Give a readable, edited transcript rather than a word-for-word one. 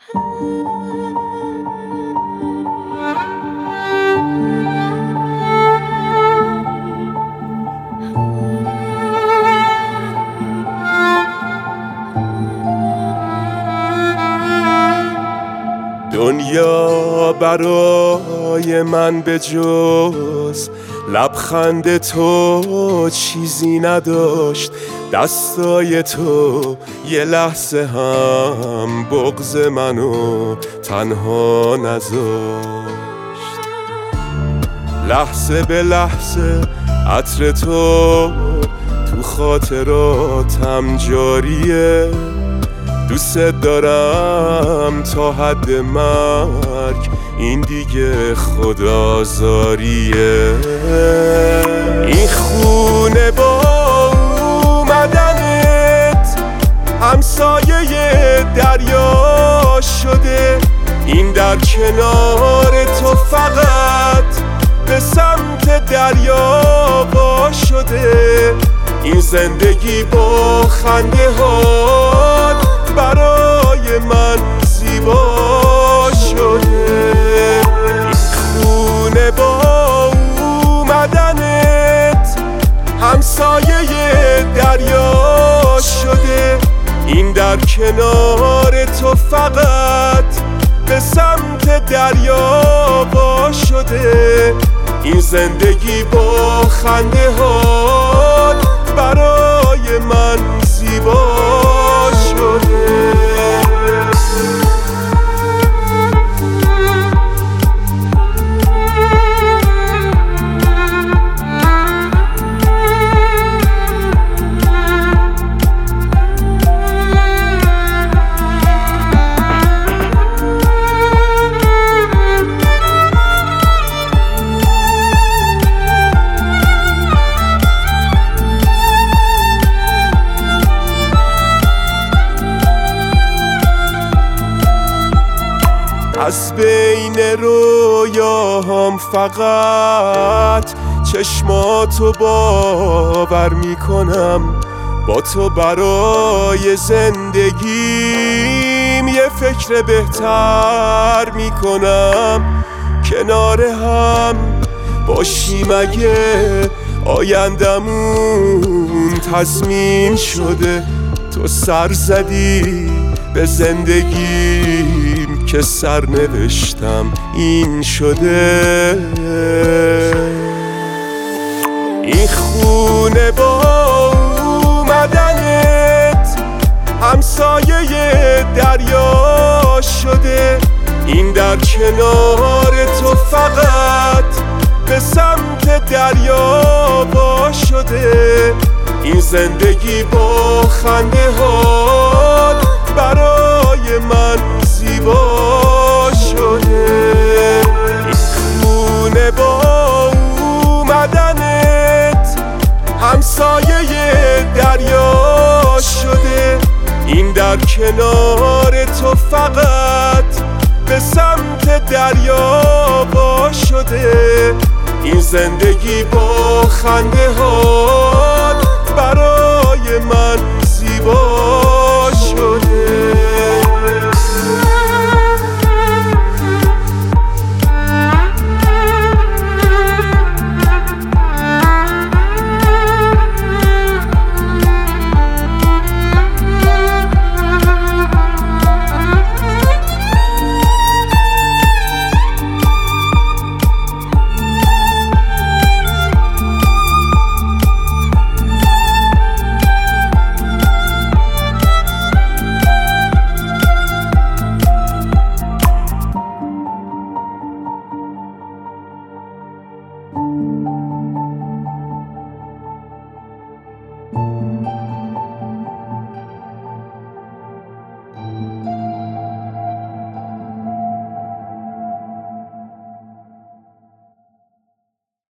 دنیا برای من به جز لبخند تو چیزی نداشت. دستای تو یه لحظه هم بغض منو تنها نذاشت. لحظه به لحظه عطر تو تو خاطراتم جاریه. دوست دارم تا حد مرگ، این دیگه خدازاریه. این خونه با اومدنت همسایه دریا شده. این در کنار تو فقط به سمت دریا وا شده. این زندگی با خنده هات برای من زیبا شده. این خونه با اومدنت همسایه دریا شده. این در کنار تو فقط به سمت دریا وا شده. این زندگی با خنده هات برای من زیبا شده. از بین رویاهام فقط چشماتو باور میکنم. با تو برای زندگیم یه فکر بهتر میکنم. کنار هم باشیم اگه آیندمون تضمین شده. تو سر زدی به زندگیم که سرنوشتم این شده. این خونه با اومدنت همسایه دریا شده. این در کنار تو فقط به سمت دریا وا شده. این زندگی با خنده هات برای من زیبا شده. این خونه با اومدنت همسایه دریا شده. این در کنار تو فقط به سمت دریا وا شده. این زندگی با خنده هات برای من زیبا